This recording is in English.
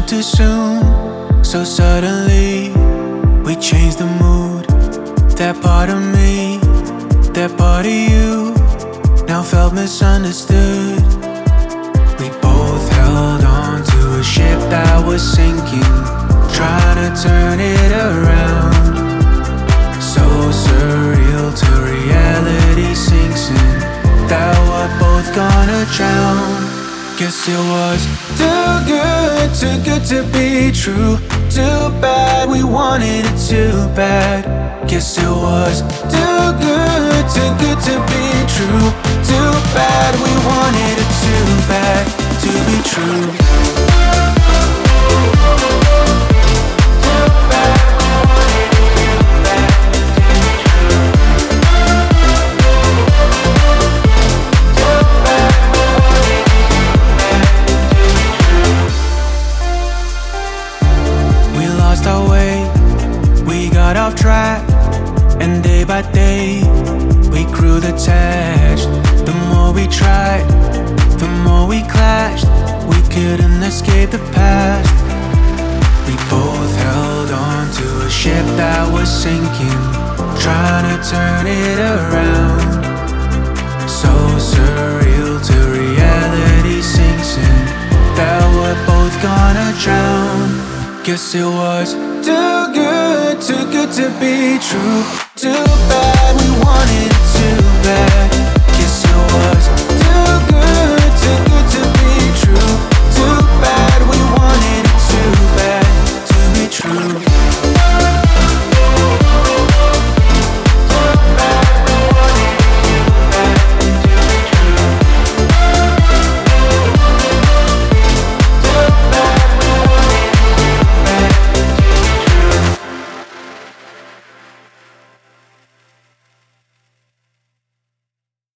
too soon, so suddenly we changed the mood. That part of me, that part of you, now felt misunderstood. We both held on to a ship that was sinking, trying to turn it around. So surreal till reality sinks in, that we're both gonna drown. Guess it was too good to be true. Too bad we wanted it too bad. Guess it was too good to be true. Too bad we wanted it too bad to be true. Our way, we got off track, and day by day we grew detached. The more we tried, the more we clashed. We couldn't escape the past. We both held on to a ship that was sinking, trying to turn it around. So surreal till reality sinks in, that we're both gonna drown. Guess it was too good to be true. Too bad